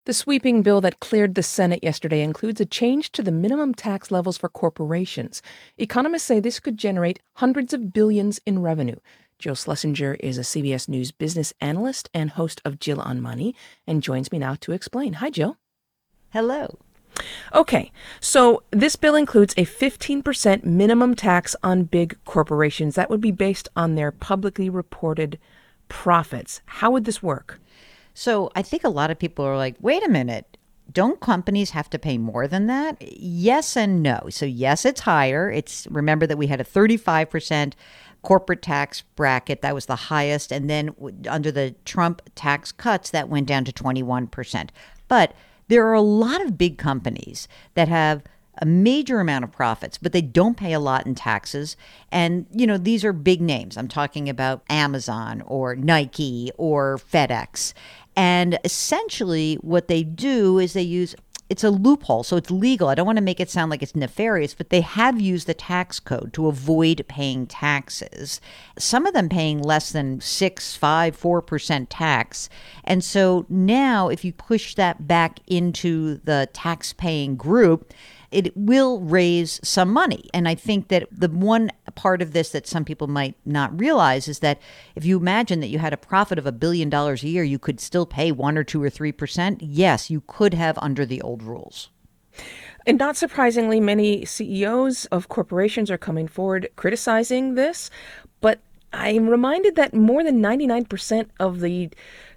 The sweeping bill that cleared the Senate yesterday includes a change to the minimum tax levels for corporations. Economists say this could generate hundreds of billions in revenue. Jill Schlesinger is a CBS News business analyst and host of Jill on Money and joins me now to explain. Hi, Jill. Hello. Okay, so this bill includes a 15% minimum tax on big corporations. That would be based on their publicly reported profits. How would this work? So I think a lot of people are like, wait a minute, don't companies have to pay more than that? Yes and no. So yes, it's higher. Remember that we had a 35% corporate tax bracket. That was the highest. And then under the Trump tax cuts, that went down to 21%. But there are a lot of big companies that have a major amount of profits, but they don't pay a lot in taxes. And, these are big names. I'm talking about Amazon or Nike or FedEx. And essentially what they do is it's a loophole, so it's legal. I don't want to make it sound like it's nefarious, but they have used the tax code to avoid paying taxes. Some of them paying less than 6, 5, 4% tax. And so now if you push that back into the tax-paying group, it will raise some money. And I think that the one part of this that some people might not realize is that if you imagine that you had a profit of $1 billion a year, you could still pay 1 or 2 or 3%. Yes, you could have under the old rules. And not surprisingly, many CEOs of corporations are coming forward criticizing this. But I'm reminded that more than 99% of the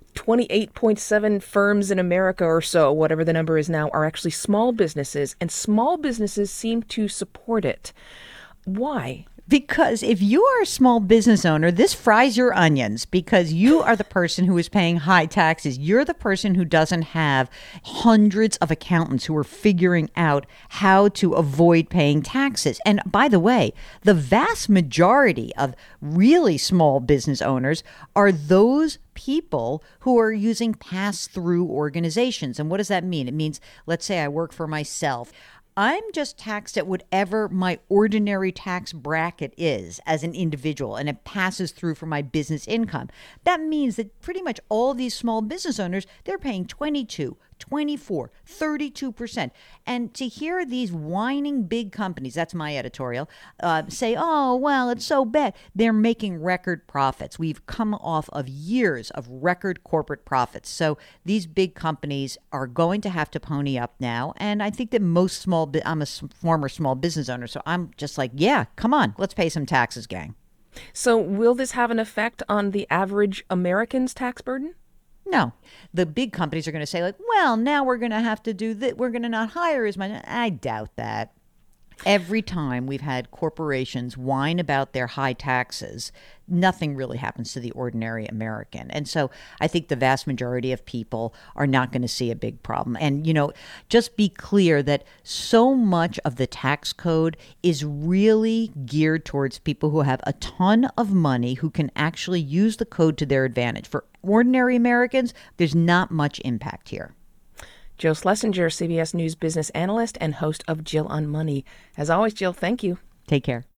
28.7 firms in America or so, whatever the number is now, are actually small businesses, and small businesses seem to support it. Why? Because if you are a small business owner, this fries your onions because you are the person who is paying high taxes. You're the person who doesn't have hundreds of accountants who are figuring out how to avoid paying taxes. And by the way, the vast majority of really small business owners are those people who are using pass-through organizations. And what does that mean? It means, let's say I work for myself. I'm just taxed at whatever my ordinary tax bracket is as an individual, and it passes through for my business income. That means that pretty much all these small business owners, they're paying 22, 24, 32%. And to hear these whining big companies, that's my editorial, say, oh, well, it's so bad. They're making record profits. We've come off of years of record corporate profits. So these big companies are going to have to pony up now. And I think that I'm a former small business owner, so I'm just like, yeah, come on, let's pay some taxes, gang. So will this have an effect on the average American's tax burden? No, the big companies are going to say like, well, now we're going to have to do that. We're going to not hire as much. I doubt that. Every time we've had corporations whine about their high taxes, nothing really happens to the ordinary American. And so I think the vast majority of people are not going to see a big problem. And, just be clear that so much of the tax code is really geared towards people who have a ton of money who can actually use the code to their advantage. For ordinary Americans, there's not much impact here. Jill Schlesinger, CBS News business analyst and host of Jill on Money. As always, Jill, thank you. Take care.